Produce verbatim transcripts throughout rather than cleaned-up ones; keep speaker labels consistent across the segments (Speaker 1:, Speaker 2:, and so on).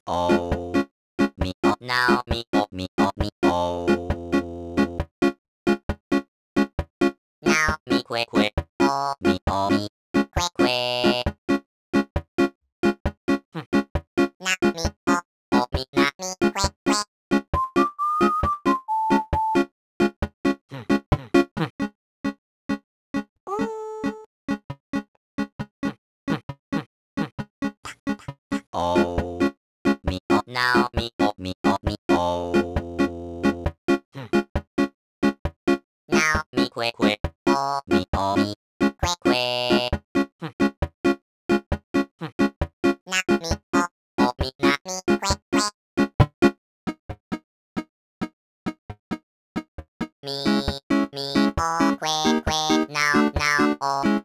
Speaker 1: おみおなおみおみおみおなおみくえくえおみおみくえくえなみおおみなみくえくえおみおなおみおみおみおなおみくえくえおみおみくえくえなみおおみなみくえくえみみおくえくえなおなおみ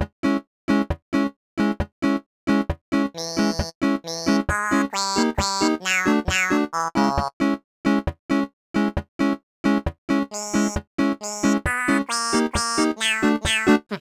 Speaker 1: みおくえくえなおなおみみおくえくえなおなお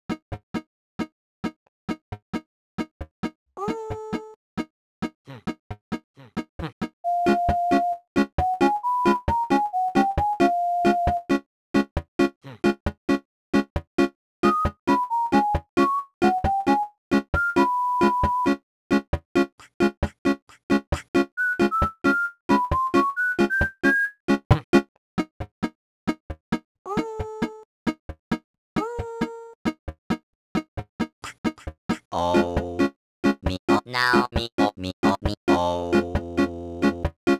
Speaker 1: おみおなおみおみおみお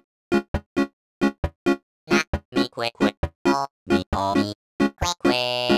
Speaker 1: なみくえくえおみおみくえくえ